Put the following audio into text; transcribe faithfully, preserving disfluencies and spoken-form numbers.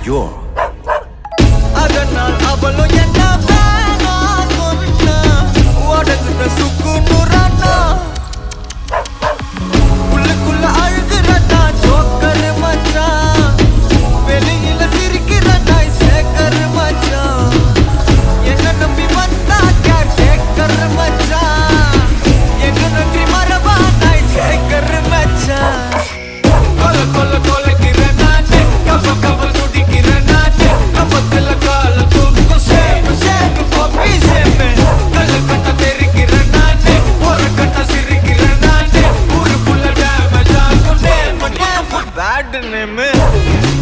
secure. அதனால் அவளும் என்ன வேணா சொன்னா உடஞ்சுட்ட சுக்கு நூறானா உள்ளுக்குள்ள அழுகுறதா ஜோக்கர் மச்சான் வெளியில சிரிக்கிறதா சேக்கர் மச்சான் என்ன நம்பி வந்தா கேக்கர் மச்சான் என்ன நன்றி மரபா நாய் சேக்கர் மச்சான் கொல கொல கொலைக்கிற நானே கவ கவ துடிக்கிற நானே கம்பத்துல கால தூக்கு சேம சேம பாப்பி சேம கல்ல கட்ட தெரிக்கிற நானே ஒரு கட்ட சிரிக்கிற நானே ஊரு புள்ள டேமேஜ் ஆகும் நேம் நேம் பேட் நேம்